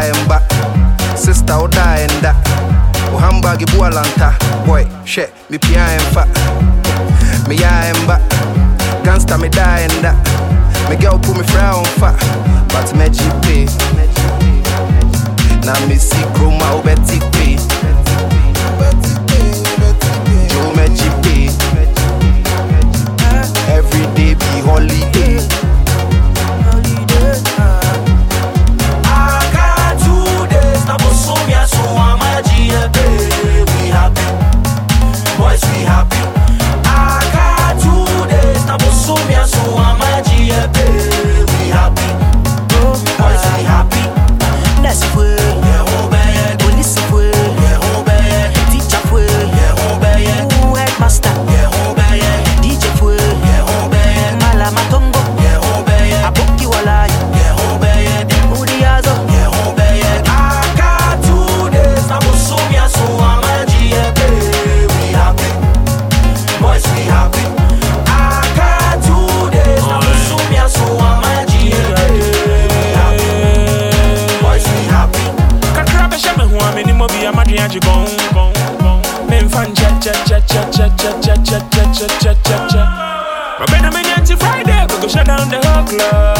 and back. Sister or die and that. Oh, handbag, Bualanta. Boy, shit, me pia and fat. Me ya and back. Gangsta me die and that. Me girl put me frown fat. But me GP. Now me see chroma or Betty P. Joe me GP. Every day be holiday. I got 2 days now, but so me so I'm a GP. We happy, boys we happy. I got 2 days now, but so me so I'm a GP. We happy, boys we happy. Let's play. Police play. Teacher play. Headmaster. DJ play. Malama Tongo. Aboki Walai. Uriazo. I got 2 days now, but so me so I'm a GP. We happy, boys we happy. I got 2 days now, but so me so I'm a GP. We happy, boys we happy. Kakrabe shame who am any mobi amadi aji gon. Men fan cha. Robena me Friday, we go shut down the whole club.